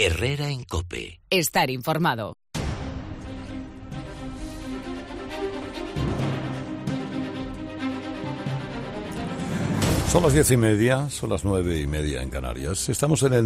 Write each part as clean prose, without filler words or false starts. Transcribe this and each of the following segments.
Herrera en COPE. Estar informado. Son las 10:30, son las 9:30 en Canarias. Estamos en el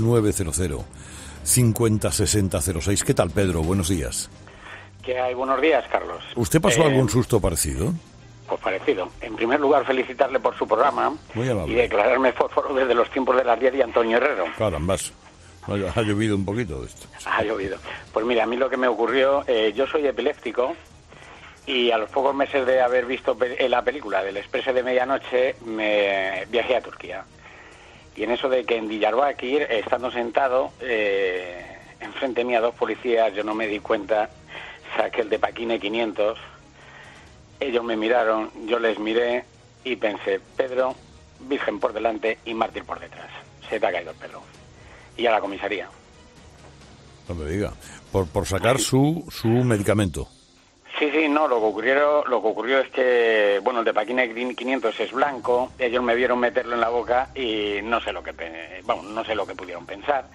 900-50-60-06. ¿Qué tal, Pedro? Buenos días. ¿Qué hay? Buenos días, Carlos. ¿Usted pasó algún susto parecido? Pues parecido. En primer lugar, felicitarle por su programa. Muy amable. Y declararme fósforo desde los tiempos de las 10 y Antonio Herrero. Carambas. Ha llovido un poquito de esto. Ha llovido. Pues mira, a mí lo que me ocurrió, yo soy epiléptico y a los pocos meses de haber visto la película del Expreso de Medianoche me viajé a Turquía. Y en eso de que en Diyarbakir, estando sentado, enfrente mía dos policías, yo no me di cuenta, saqué el de Paquine 500, ellos me miraron, yo les miré y pensé, Pedro, virgen por delante y mártir por detrás. Se te ha caído el pelo. Y a la comisaría. No me diga. Por sacar su medicamento. Sí, no, lo que ocurrió es que, bueno, el de Paquine 500 es blanco, ellos me vieron meterlo en la boca y no sé lo que pudieron pensar.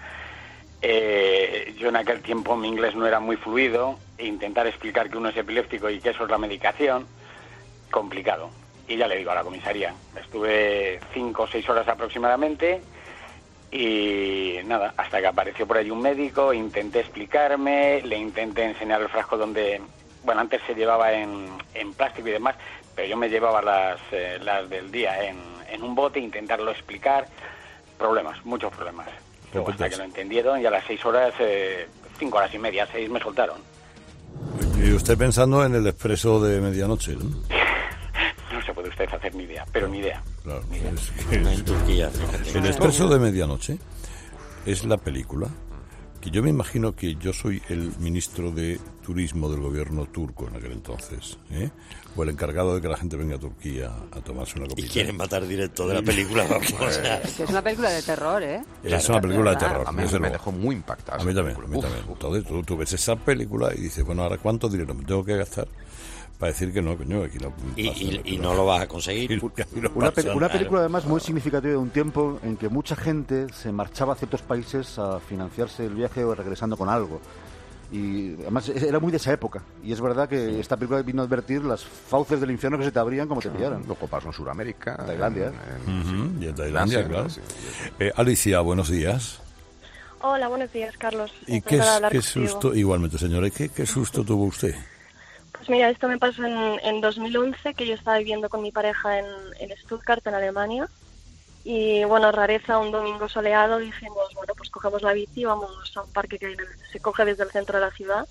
Yo en aquel tiempo mi inglés no era muy fluido, e intentar explicar que uno es epiléptico y que eso es la medicación, complicado. Y ya le digo, a la comisaría. Estuve 5 o 6 horas aproximadamente y nada, hasta que apareció por allí un médico, intenté explicarme, le intenté enseñar el frasco donde... Bueno, antes se llevaba en plástico y demás, pero yo me llevaba las del día en un bote, intentarlo explicar. Problemas, muchos problemas. Luego, hasta que lo entendieron y a las 6 horas, 5 horas y media, 6 me soltaron. Y usted pensando en el Expreso de Medianoche, ¿no? No se puede usted hacer ni idea, pero ni idea. Claro, ni idea. En Turquía. El Expreso de Medianoche es la película que yo me imagino que yo soy el ministro de Turismo del gobierno turco en aquel entonces, o el encargado de que la gente venga a Turquía a tomarse una copita. Y quieren matar directo de la película. Vamos, Es que es una película de terror, ¿eh? Es una película de terror. A mí me dejó muy impactado. A mí también. Entonces tú ves esa película y dices, bueno, ahora ¿cuánto dinero me tengo que gastar para decir que no, coño, aquí no pasa, y no lo vas a conseguir? Una película además muy significativa de un tiempo en que mucha gente se marchaba a ciertos países a financiarse el viaje o regresando con algo. Y además era muy de esa época. Y es verdad que esta película vino a advertir las fauces del infierno que se te abrían como te pillaran. Luego pasó en Sudamérica, Tailandia. Y en Tailandia, claro. Alicia, buenos días. Hola, buenos días, Carlos. ¿Y qué susto, igualmente, señora, qué susto tuvo usted? Pues mira, esto me pasó en 2011, que yo estaba viviendo con mi pareja en Stuttgart, en Alemania. Y bueno, rareza, un domingo soleado, dijimos, bueno, pues cogemos la bici y vamos a un parque que se coge desde el centro de la ciudad.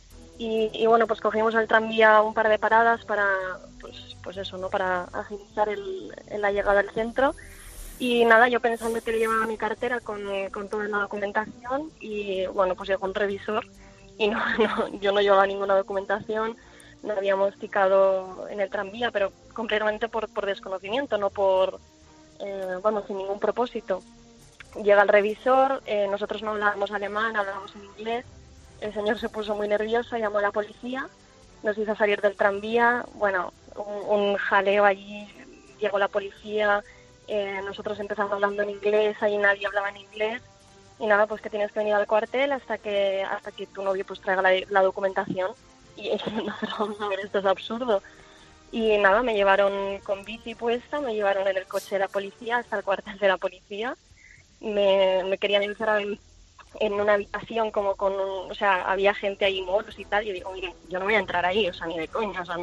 Y bueno, pues cogimos el tranvía un par de paradas para, pues eso, ¿no? Para agilizar la llegada al centro. Y nada, yo pensando que le llevaba mi cartera con toda la documentación y bueno, pues llegó un revisor y yo no llevaba ninguna documentación. No habíamos ticado en el tranvía, pero completamente por desconocimiento, no por, sin ningún propósito. Llega el revisor, nosotros no hablábamos alemán, hablábamos en inglés, el señor se puso muy nervioso, llamó a la policía, nos hizo salir del tranvía, bueno, un jaleo allí, llegó la policía, nosotros empezamos hablando en inglés, ahí nadie hablaba en inglés, y nada, pues que tienes que venir al cuartel hasta que tu novio pues traiga la documentación. Y nosotros vamos a ver, esto es absurdo. Y nada, me llevaron con bici puesta, me llevaron en el coche de la policía hasta el cuartel de la policía. Me querían encerrar en una habitación como había gente ahí, moros y tal. Y yo digo, mire, yo no voy a entrar ahí, o sea, ni de coña, o sea,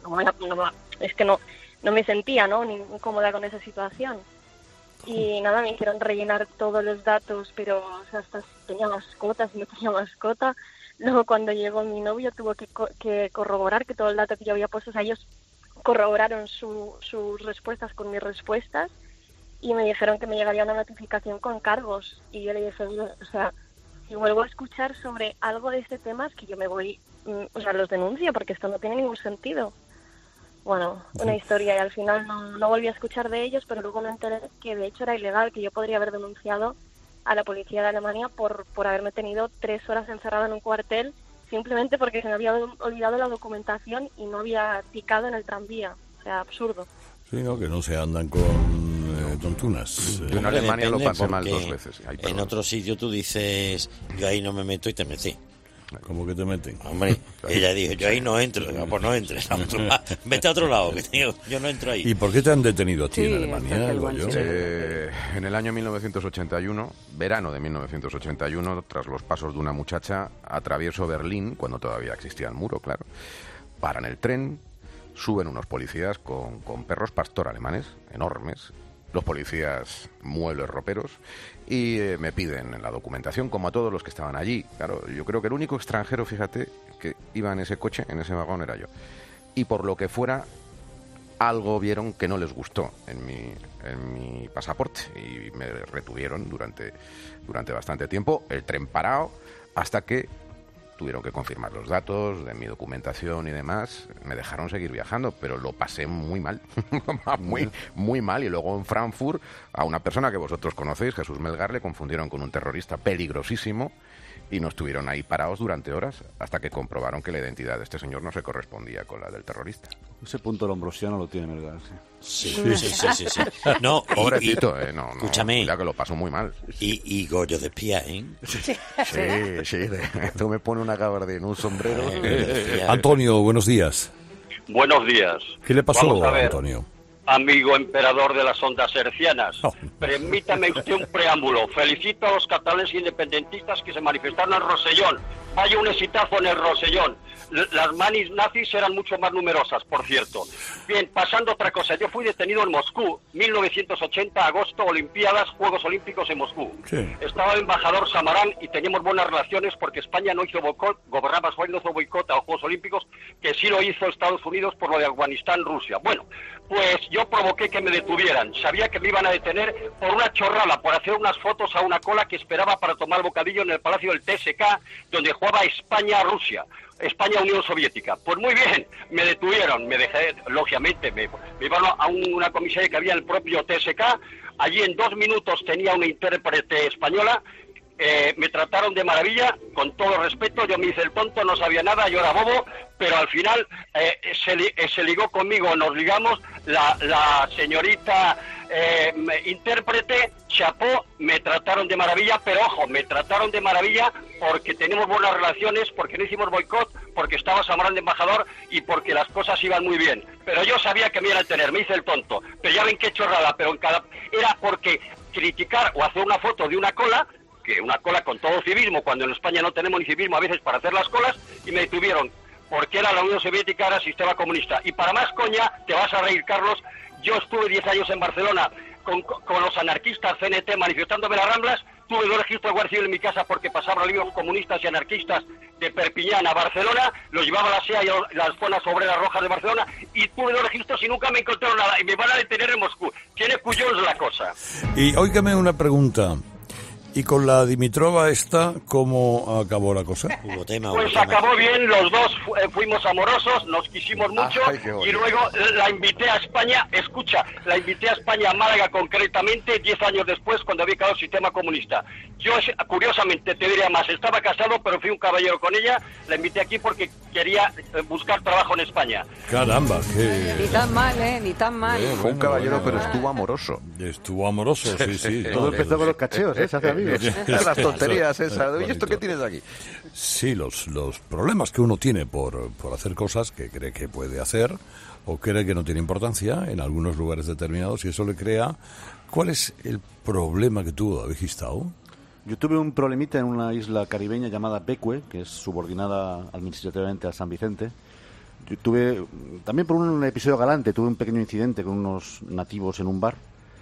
es que no me sentía, ¿no? Ni cómoda con esa situación. Y nada, me hicieron rellenar todos los datos, pero o sea, hasta si tenía mascota, si no tenía mascota. Luego cuando llegó mi novio tuvo que corroborar que todo el dato que yo había puesto, o sea, ellos corroboraron sus respuestas con mis respuestas y me dijeron que me llegaría una notificación con cargos. Y yo le dije, o sea, si vuelvo a escuchar sobre algo de este tema es que yo me voy, o sea, los denuncio porque esto no tiene ningún sentido. Bueno, una historia y al final no volví a escuchar de ellos, pero luego me enteré que de hecho era ilegal, que yo podría haber denunciado a la policía de Alemania por haberme tenido 3 horas encerrada en un cuartel simplemente porque se me había olvidado la documentación y no había ticado en el tranvía. O sea, absurdo. Sí, ¿no? Que no se andan con tontunas. Yo en Alemania lo pasé mal porque 2 veces. Ay, en perdón. otro sitio tú dices, yo ahí no me meto y te metí. ¿Cómo que te meten? Hombre, ella dijo, yo ahí no entro. Digo, pues no entres. Vete a otro lado, que yo no entro ahí. ¿Y por qué te han detenido a ti Sí, en este Alemania, es el buen Goyo? chico. En el año 1981, verano de 1981, tras los pasos de una muchacha, atravieso Berlín, cuando todavía existía el muro, claro. Paran el tren, suben unos policías con perros pastor alemanes, enormes. Los policías muebles roperos y me piden la documentación, como a todos los que estaban allí. Claro, yo creo que el único extranjero, fíjate, que iba en ese coche, en ese vagón, era yo. Y por lo que fuera, algo vieron que no les gustó en mi pasaporte y me retuvieron durante bastante tiempo, el tren parado, hasta que tuvieron que confirmar los datos de mi documentación y demás. Me dejaron seguir viajando, pero lo pasé muy mal, muy mal. Y luego en Frankfurt, a una persona que vosotros conocéis, Jesús Melgar, le confundieron con un terrorista peligrosísimo y nos tuvieron ahí parados durante horas hasta que comprobaron que la identidad de este señor no se correspondía con la del terrorista. Ese punto lombrosiano lo tiene Melgar, sí. Sí. No, Pobrecito, no, escúchame. ya que lo pasó muy mal. Y Goyo de espía, ¿eh? Sí, tú me pones una gabardina, un sombrero. Antonio, buenos días. Buenos días. ¿Qué le pasó, Vamos a ver, Antonio? amigo emperador de las ondas hercianas. Oh. Permítame usted un preámbulo. Felicito a los catalanes independentistas que se manifestaron en Rosellón. Vaya un exitazo en el Rosellón. Las manis nazis eran mucho más numerosas, por cierto. Bien, pasando a otra cosa. Yo fui detenido en Moscú, 1980, agosto, Olimpiadas, Juegos Olímpicos en Moscú. Sí. Estaba el embajador Samarán y teníamos buenas relaciones porque España no hizo boicot, gobernaba España no hizo boicot a los Juegos Olímpicos, que sí lo hizo Estados Unidos por lo de Afganistán, Rusia. Bueno, pues yo provoqué que me detuvieran. Sabía que me iban a detener por una chorrada, por hacer unas fotos a una cola que esperaba para tomar bocadillo en el Palacio del TSK, donde jugaba España-Rusia. España-Unión Soviética. Pues muy bien, me detuvieron, me dejé, lógicamente, me llevaron a una comisaría que había en el propio TSK, allí en 2 minutos tenía una intérprete española, me trataron de maravilla, con todo respeto, yo me hice el tonto, no sabía nada, yo era bobo, pero al final se ligó conmigo, nos ligamos, la señorita intérprete, chapó, me trataron de maravilla, pero ojo, me trataron de maravilla porque tenemos buenas relaciones, porque no hicimos boicot, porque estaba Samarán de embajador y porque las cosas iban muy bien. Pero yo sabía que me iban a tener, me hice el tonto, pero ya ven qué chorrada, pero era porque criticar o hacer una foto de una cola, que una cola con todo civismo, cuando en España no tenemos ni civismo a veces para hacer las colas, y me detuvieron, porque era la Unión Soviética, era sistema comunista. Y para más coña, te vas a reír, Carlos, yo estuve 10 años en Barcelona con los anarquistas CNT manifestándome en las Ramblas, tuve 2 registros de Guardia Civil en mi casa porque pasaban libros comunistas y anarquistas de Perpiñán a Barcelona, los llevaba a la SEA y a las zonas obreras rojas de Barcelona, y tuve 2 registros y nunca me encontraron nada, y me van a detener en Moscú. Tiene cuyos la cosa. Y óigame una pregunta. ¿Y con la Dimitrova esta, cómo acabó la cosa? Hubo tema. Pues acabó bien, los dos fuimos amorosos, nos quisimos mucho, Ay, qué bonito. y luego la invité a España, escucha, la invité a España, a Málaga concretamente, 10 años después, cuando había acabado el sistema comunista. Yo, curiosamente, te diría más, estaba casado, pero fui un caballero con ella, la invité aquí porque quería buscar trabajo en España. Caramba, que... Ni tan mal, Ni tan mal. Fue un caballero, pero estuvo amoroso. Estuvo amoroso, sí. Todo empezó con los cacheos, se hace amigos. Las tonterías esas. ¿Y esto qué tienes aquí? Sí, los problemas que uno tiene por hacer cosas que cree que puede hacer o cree que no tiene importancia en algunos lugares determinados, y eso le crea... ¿Cuál es el problema que tuvo David Gistau? Yo tuve un problemita en una isla caribeña llamada Becue, que es subordinada administrativamente a San Vicente. Yo tuve, también por un episodio galante, tuve un pequeño incidente con unos nativos en un bar,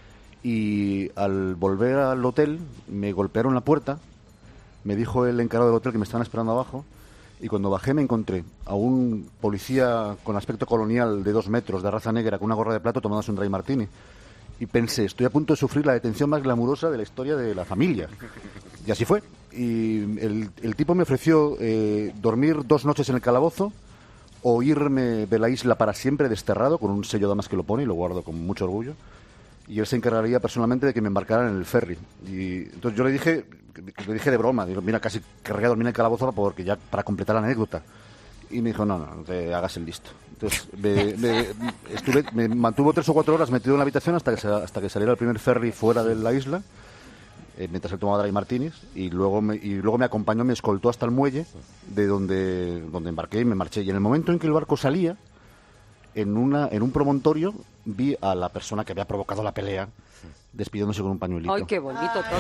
y al volver al hotel me golpearon la puerta, me dijo el encargado del hotel que me estaban esperando abajo, y cuando bajé me encontré a un policía con aspecto colonial de 2 metros, de raza negra, con una gorra de plato, tomándose un dry martini. Y pensé, estoy a punto de sufrir la detención más glamurosa de la historia de la familia. Y así fue. Y el tipo me ofreció dormir 2 noches en el calabozo o irme de la isla para siempre desterrado, con un sello además que lo pone y lo guardo con mucho orgullo. Y él se encargaría personalmente de que me embarcaran en el ferry. Y entonces yo le dije de broma, digo, mira, casi querría dormir en el calabozo porque ya para completar la anécdota. Y me dijo, no te hagas el listo. Entonces, me mantuvo 3 o 4 horas metido en la habitación hasta que saliera el primer ferry fuera de la isla, mientras él tomaba dry martinis, y luego me acompañó, me escoltó hasta el muelle de donde embarqué y me marché. Y en el momento en que el barco salía, en un promontorio, vi a la persona que había provocado la pelea despidiéndose con un pañuelito. ¡Ay, qué bonito todo!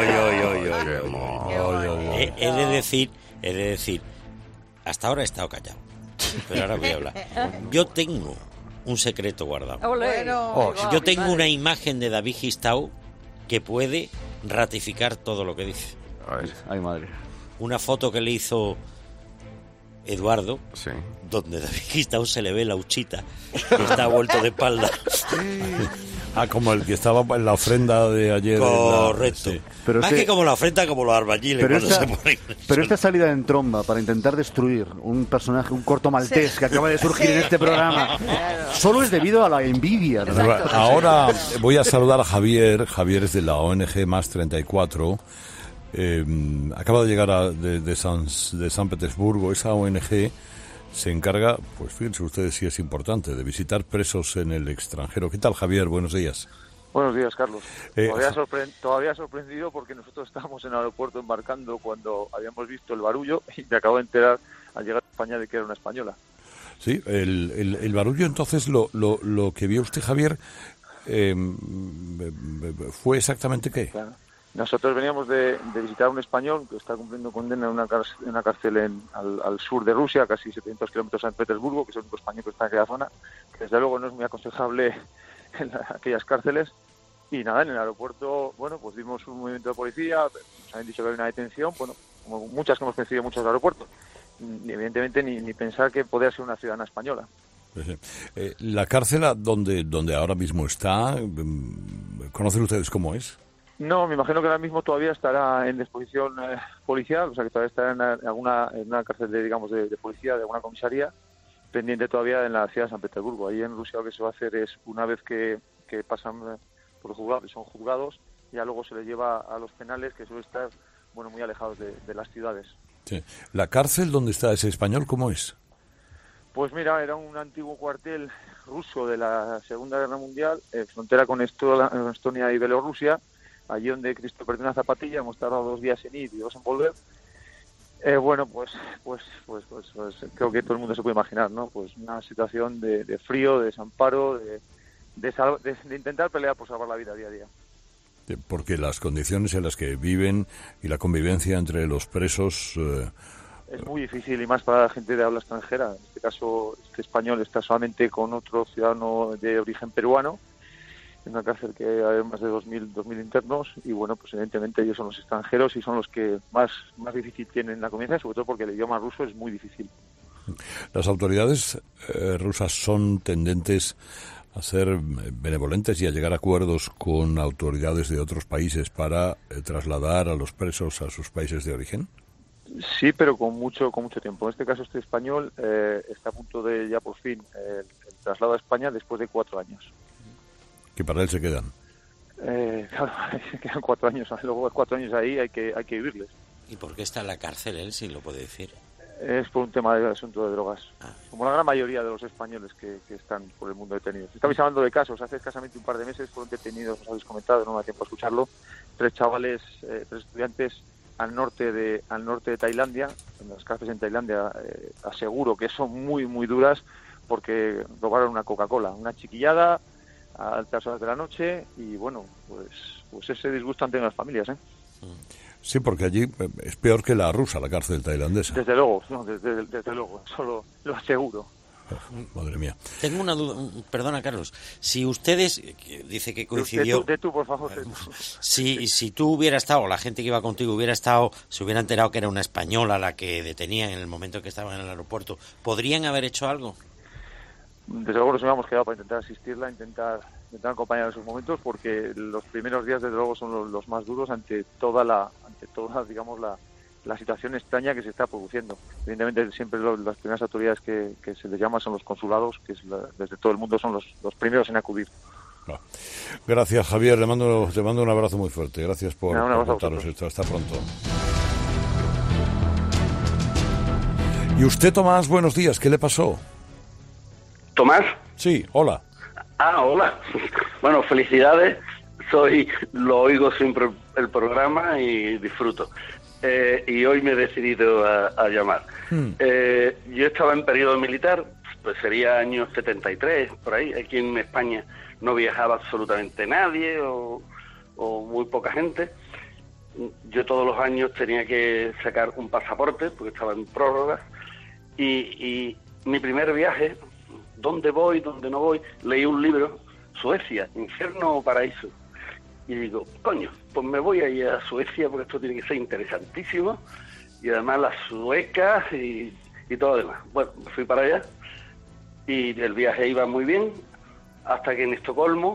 He de decir, hasta ahora he estado callado, pero ahora voy a hablar. Yo tengo un secreto guardado. Yo tengo una imagen de David Gistau que puede ratificar todo lo que dice. Ay, madre. Una foto que le hizo Eduardo, sí, donde David Gistau se le ve la huchita, que está vuelto de espalda. Como el que estaba en la ofrenda de ayer. Correcto. Sí. Pero más que como la ofrenda, como los albañiles. Pero esta salida en tromba para intentar destruir un personaje, un corto maltés que acaba de surgir en este programa, solo es debido a la envidia, ¿no? Ahora voy a saludar a Javier. Javier es de la ONG Más 34. Acaba de llegar de San Petersburgo. Esa ONG se encarga, pues fíjense ustedes si es importante, de visitar presos en el extranjero. ¿Qué tal, Javier? Buenos días. Buenos días, Carlos. Todavía sorprendido porque nosotros estábamos en el aeropuerto embarcando cuando habíamos visto el barullo y me acabo de enterar al llegar a España de que era una española. Sí, el barullo, entonces, lo que vio usted, Javier, ¿fue exactamente qué? Claro. Nosotros veníamos de visitar a un español que está cumpliendo condena en una cárcel al sur de Rusia, casi 700 kilómetros de San Petersburgo, que es el único español que está en aquella zona, que desde luego no es muy aconsejable en aquellas cárceles. Y nada, en el aeropuerto, bueno, pues vimos un movimiento de policía, nos habían dicho que había una detención, bueno, como muchas que hemos conocido en muchos aeropuertos. Y evidentemente ni pensar que podía ser una ciudadana española. La cárcel donde ahora mismo está, ¿conocen ustedes cómo es? No, me imagino que ahora mismo todavía estará en disposición policial, o sea que todavía estará en una cárcel de policía, de alguna comisaría, pendiente todavía en la ciudad de San Petersburgo. Ahí en Rusia lo que se va a hacer es, una vez que pasan por los juzgados, son juzgados, ya luego se les lleva a los penales, que suelen estar muy alejados de las ciudades. Sí. ¿La cárcel donde está ese español cómo es? Pues mira, era un antiguo cuartel ruso de la Segunda Guerra Mundial, frontera con Estonia y Bielorrusia. Allí donde Cristo perdió una zapatilla, hemos tardado 2 días en ir y 2 en volver. Pues creo que todo el mundo se puede imaginar, ¿no? Pues una situación de frío, de desamparo, de intentar pelear por salvar la vida día a día. Porque las condiciones en las que viven y la convivencia entre los presos... Es muy difícil, y más para la gente de habla extranjera. En este caso, este español está solamente con otro ciudadano de origen peruano, en una cárcel que hay más de 2.000 internos, y bueno, pues evidentemente ellos son los extranjeros y son los que más difícil tienen la convivencia, sobre todo porque el idioma ruso es muy difícil. Las autoridades rusas son tendentes a ser benevolentes y a llegar a acuerdos con autoridades de otros países para trasladar a los presos a sus países de origen. Sí, pero con mucho tiempo. En este caso, este español está a punto de ya por fin el traslado a España después de 4 años. Que para él se quedan. Claro, se quedan 4 años. Luego 4 años ahí hay que vivirles. ¿Y por qué está en la cárcel él, si lo puede decir? Es por un tema de asunto de drogas. Como la gran mayoría de los españoles que están por el mundo detenidos. Estabais hablando de casos. Hace escasamente un par de meses fueron detenidos, os habéis comentado, no me da tiempo a escucharlo, 3 chavales, 3 estudiantes al norte de Tailandia. En las cárceles en Tailandia aseguro que son muy, muy duras porque robaron una Coca-Cola, una chiquillada a altas horas de la noche, y bueno, pues ese disgusto ante las familias, ¿eh? Sí, porque allí es peor que la rusa, la cárcel tailandesa. Desde luego, no, desde luego, eso lo aseguro. Madre mía. Tengo una duda, perdona, Carlos, si ustedes, dice que coincidió... De tú, por favor. Si tú hubieras estado, o la gente que iba contigo hubiera estado, se hubiera enterado que era una española la que detenían en el momento que estaban en el aeropuerto, ¿podrían haber hecho algo? Desde luego nos habíamos quedado para intentar asistirla, intentar acompañar en esos momentos, porque los primeros días desde luego son los más duros ante toda digamos la situación extraña que se está produciendo. Evidentemente siempre las primeras autoridades que se les llama son los consulados, que desde todo el mundo son los primeros en acudir. Gracias, Javier, te mando un abrazo muy fuerte. Gracias por contarnos esto. Hasta pronto. Y usted, Tomás, buenos días. ¿Qué le pasó? ¿Tomás? Sí, hola. Hola. Bueno, felicidades. Lo oigo siempre el programa y disfruto. Y hoy me he decidido a llamar. Yo estaba en periodo militar, pues sería año 73, por ahí. Aquí en España no viajaba absolutamente nadie o muy poca gente. Yo todos los años tenía que sacar un pasaporte porque estaba en prórrogas. Y mi primer viaje, ¿dónde voy, dónde no voy? Leí un libro, Suecia, infierno o paraíso. Y digo, coño, pues me voy a ir a Suecia porque esto tiene que ser interesantísimo. Y además las suecas y todo lo demás. Bueno, me fui para allá y el viaje iba muy bien hasta que en Estocolmo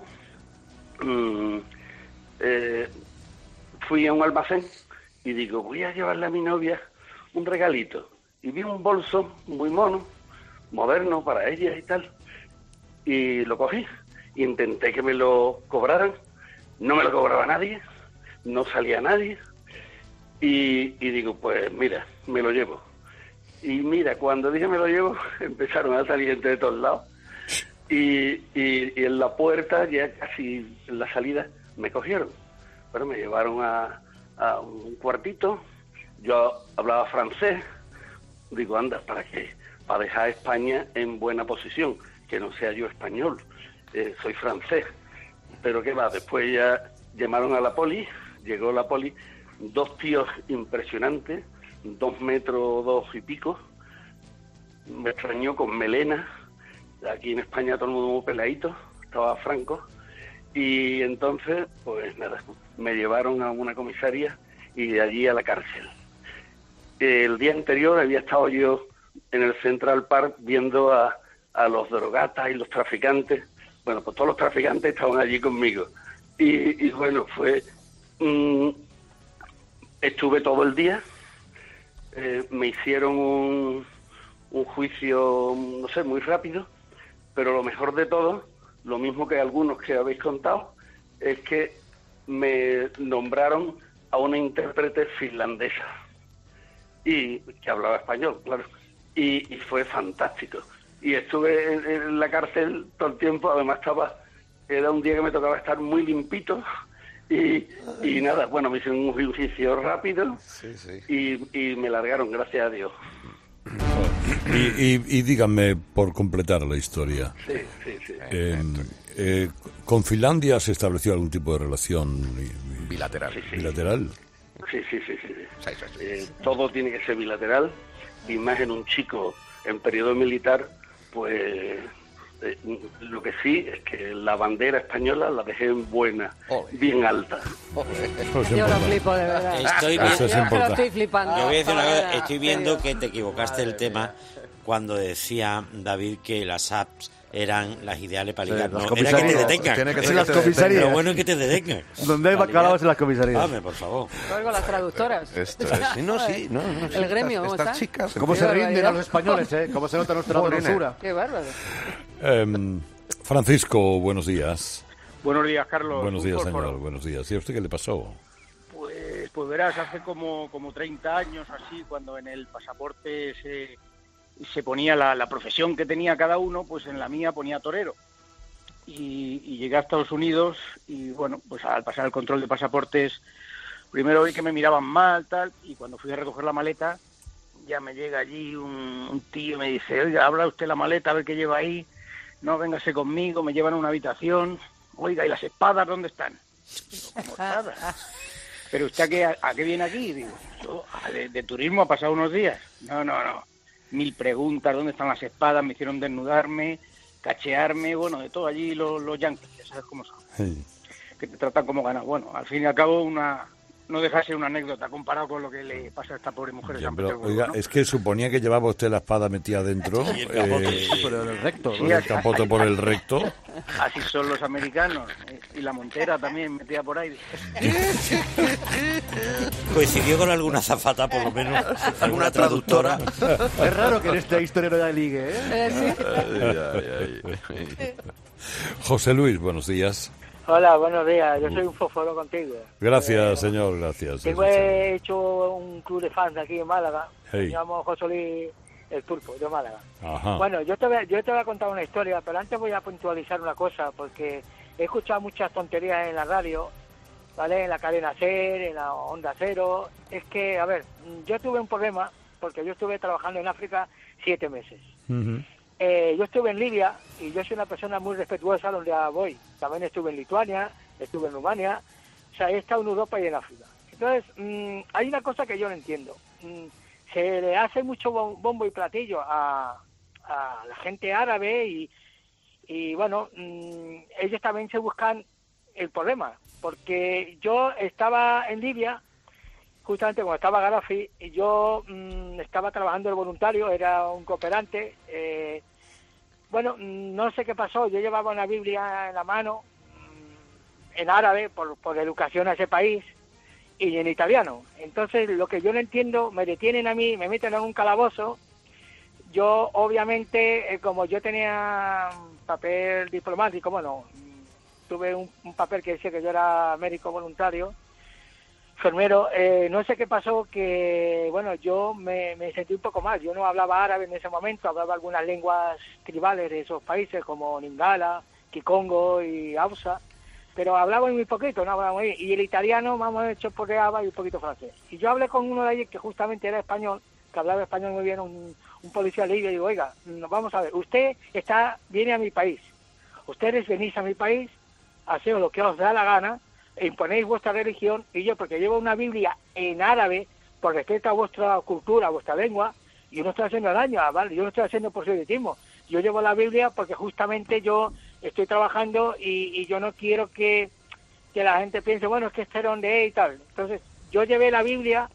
fui a un almacén y digo, voy a llevarle a mi novia un regalito. Y vi un bolso muy mono, moderno para ella y tal. Y lo cogí. Y intenté que me lo cobraran. No me lo cobraba nadie. No salía nadie. Y digo, pues mira, me lo llevo. Y mira, cuando dije me lo llevo, empezaron a salir gente de todos lados. Y en la puerta, ya casi en la salida, me cogieron. Bueno, me llevaron a un cuartito. Yo hablaba francés. Digo, anda, ¿para qué? Para dejar a España en buena posición, que no sea yo español, soy francés. Pero qué va, después ya llamaron a la poli, llegó la poli, 2 tíos impresionantes, 2 metros 2 y pico, me extrañó con melena, aquí en España todo el mundo muy peladito, estaba Franco, y entonces, pues nada, me llevaron a una comisaría y de allí a la cárcel. El día anterior había estado yo en el Central Park viendo a los drogatas y los traficantes. Bueno, pues todos los traficantes estaban allí conmigo. Y bueno, estuve todo el día. Me hicieron un juicio, no sé, muy rápido. Pero lo mejor de todo, lo mismo que algunos que habéis contado, es que me nombraron a una intérprete finlandesa. Y que hablaba español, claro, y fue fantástico. Y estuve en la cárcel todo el tiempo, además era un día que me tocaba estar muy limpito, y nada, bueno, me hicieron un juicio rápido, y me largaron, gracias a Dios. Y díganme, por completar la historia, ¿con Finlandia se estableció algún tipo de relación bilateral? ¿Bilateral? Sí. Todo tiene que ser bilateral, y más en un chico en periodo militar, pues lo que sí es que la bandera española la dejé en buena, bien alta. Yo lo flipo, de verdad. Estoy flipando. Yo voy a decir una cosa, estoy viendo que te equivocaste del tema cuando decía David que las apps eran las ideales para ligar. No, era que te detengan. Tiene que ser las comisarías. Lo bueno es que te detengan. Donde hay bacalaos en las comisarías. Dame, por favor. Oigo las traductoras. Esto es. No, el gremio, ¿cómo estas está? chicas. ¿Cómo se rinden a los españoles, cómo se nota nuestra hermosura? Qué bárbaro. Francisco, buenos días. Buenos días, Carlos. Buenos días, señor. Buenos días. ¿Y a usted qué le pasó? Pues verás, hace como 30 años así, cuando en el pasaporte se ponía la profesión que tenía cada uno, pues en la mía ponía torero. Y llegué a Estados Unidos y bueno, pues al pasar el control de pasaportes, primero vi que me miraban mal, tal, y cuando fui a recoger la maleta, ya me llega allí un tío y me dice, oiga, abra usted la maleta, a ver qué lleva ahí, no, véngase conmigo, me llevan a una habitación, oiga, ¿y las espadas dónde están? Digo, ¿cómo espadas? ¿Pero usted a qué viene aquí? Digo, yo de turismo ha pasado unos días. No. 1000 preguntas, ¿dónde están las espadas? Me hicieron desnudarme, cachearme, bueno, de todo allí los yanquis, ya sabes cómo son. Sí. Que te tratan como ganas. Bueno, al fin y al cabo no deja de ser una anécdota comparado con lo que le pasa a esta pobre mujer de San Petersburgo. Oiga, ¿no? Es que suponía que llevaba usted la espada metida dentro. Por el recto. Sí, el capote por el recto. Así son los americanos. Y la montera también metida por ahí. Coincidió con alguna azafata, por lo menos. Alguna traductora. Es raro que en esta historia no haya ligue, José Luis, buenos días. Hola, buenos días. Yo soy un fósforo contigo. Gracias, señor, gracias. He hecho un club de fans aquí en Málaga. Hey. Me llamo José Luis el pulpo, de Málaga. Ajá. Bueno, yo te voy a contar una historia, pero antes voy a puntualizar una cosa, porque he escuchado muchas tonterías en la radio, ¿vale? En la cadena SER, en la Onda Cero. Es que, a ver, yo tuve un problema, porque yo estuve trabajando en África 7 meses. Uh-huh. Yo estuve en Libia, y yo soy una persona muy respetuosa donde voy. También estuve en Lituania, estuve en Rumania, o sea, he estado en Europa y en África. Entonces, hay una cosa que yo no entiendo. Se le hace mucho bombo y platillo a la gente árabe y bueno, ellos también se buscan el problema, porque yo estaba en Libia, justamente cuando estaba Gaddafi, y yo estaba trabajando de voluntario, era un cooperante. Bueno, no sé qué pasó, yo llevaba una Biblia en la mano, en árabe, por educación a ese país, y en italiano. Entonces, lo que yo no entiendo, me detienen a mí, me meten en un calabozo. Yo, obviamente, como yo tenía papel diplomático, bueno, tuve un papel que decía que yo era médico voluntario, enfermero, no sé qué pasó, que, bueno, yo me sentí un poco mal. Yo no hablaba árabe en ese momento, hablaba algunas lenguas tribales de esos países, como Lingala, Kikongo y Hausa, pero hablaba muy poquito, no hablaba muy bien. Y el italiano, más o menos, choporeaba y un poquito francés. Y yo hablé con uno de ellos que justamente era español, que hablaba español muy bien, un policía libio, y digo, oiga, vamos a ver, usted viene a mi país, ustedes venís a mi país, hacéis lo que os da la gana, e imponéis vuestra religión, y yo, porque llevo una Biblia en árabe, por respeto a vuestra cultura, a vuestra lengua, yo no estoy haciendo daño, ¿vale? Yo no estoy haciendo proselitismo, yo llevo la Biblia porque justamente yo estoy trabajando y yo no quiero que la gente piense, bueno, es que este era donde es y tal. Entonces, yo llevé la Biblia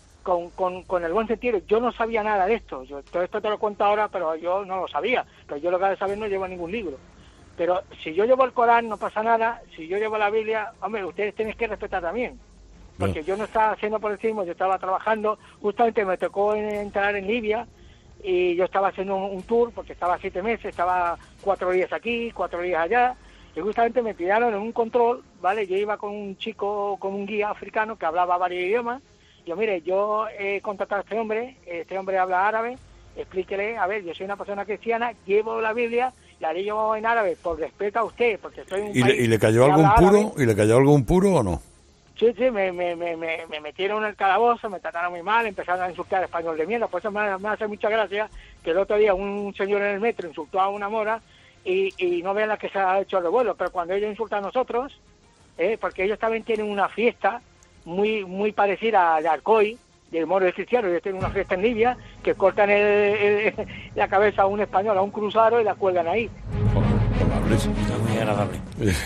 con el buen sentido. Yo no sabía nada de esto. Todo esto te lo cuento ahora, pero yo no lo sabía. Pero yo lo que de saber no llevo ningún libro. Pero si yo llevo el Corán, no pasa nada. Si yo llevo la Biblia, hombre, ustedes tienen que respetar también. Porque yo no estaba haciendo por encima, yo estaba trabajando. Justamente me tocó entrar en Libia, y yo estaba haciendo un tour, porque estaba 7 meses, estaba 4 días aquí, 4 días allá, y justamente me pillaron en un control, ¿vale? Yo iba con un chico, con un guía africano que hablaba varios idiomas. Yo, mire, yo he contratado a este hombre habla árabe, explíquele, a ver, yo soy una persona cristiana, llevo la Biblia, la leo en árabe por respeto a usted, porque soy un país ¿Y le cayó algún puro? Árabe. ¿Y le cayó algún puro o no? Sí, me metieron en el calabozo, me trataron muy mal, empezaron a insultar español de mierda. Por eso me hace mucha gracia que el otro día un señor en el metro insultó a una mora y no vean la que se ha hecho el revuelo. Pero cuando ellos insultan a nosotros, porque ellos también tienen una fiesta muy parecida a de Alcoy, del moro de cristiano. Ellos tienen una fiesta en Libia que cortan la cabeza a un español, a un cruzado, y la cuelgan ahí. Muy agradable.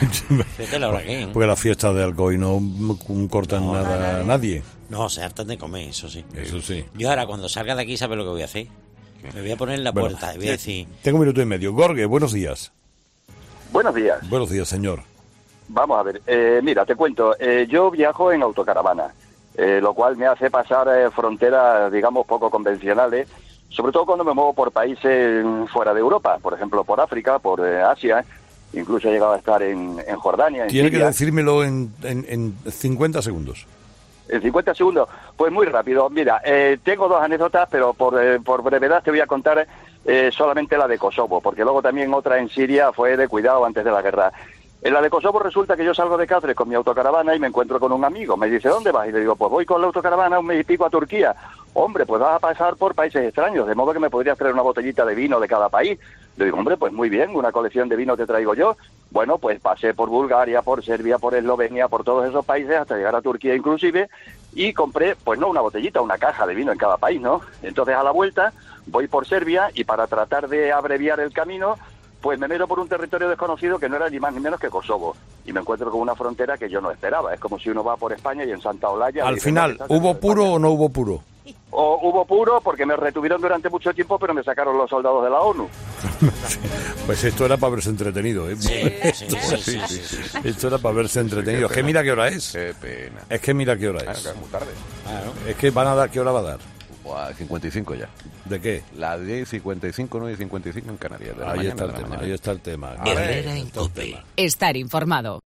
Porque las fiestas de Alcoy no cortan nada a nadie. No, se hartan de comer, eso sí. Eso sí. Yo ahora, cuando salga de aquí, ¿sabes lo que voy a hacer? Me voy a poner en la puerta y voy a decir... Tengo 1 minuto y medio. Gorge, buenos días. Buenos días. Buenos días, señor. Vamos a ver, mira, te cuento. Yo viajo en autocaravana, lo cual me hace pasar fronteras, digamos, poco convencionales, sobre todo cuando me muevo por países fuera de Europa, por ejemplo, por África, por Asia, incluso he llegado a estar en Jordania. Tiene que decírmelo en 50 segundos. En 50 segundos, pues muy rápido. Mira, tengo 2 anécdotas, pero por brevedad te voy a contar solamente la de Kosovo, porque luego también otra en Siria fue de cuidado antes de la guerra. En la de Kosovo resulta que yo salgo de Cáceres con mi autocaravana y me encuentro con un amigo. Me dice, ¿dónde vas? Y le digo, pues voy con la autocaravana 1 mes y pico a Turquía. Hombre, pues vas a pasar por países extraños, de modo que me podrías traer una botellita de vino de cada país. Le digo, hombre, pues muy bien, una colección de vino te traigo yo. Bueno, pues pasé por Bulgaria, por Serbia, por Eslovenia, por todos esos países, hasta llegar a Turquía inclusive, y compré, pues no una botellita, una caja de vino en cada país, ¿no? Entonces a la vuelta voy por Serbia y para tratar de abreviar el camino, pues me meto por un territorio desconocido que no era ni más ni menos que Kosovo. Y me encuentro con una frontera que yo no esperaba. Es como si uno va por España y en Santa Olalla... Al final, ¿hubo puro o no hubo puro? Hubo puro porque me retuvieron durante mucho tiempo, pero me sacaron los soldados de la ONU. Pues esto era para verse entretenido, ¿eh? Sí. Esto era para verse entretenido. Es que mira qué hora es. Qué pena. Es que mira qué hora es. Es muy tarde. Claro. Es que van a dar, ¿qué hora va a dar? 55 ya. ¿De qué? La 10:55, 9:55 en Canarias. Ahí está el tema. Herrera en COPE. Estar informado.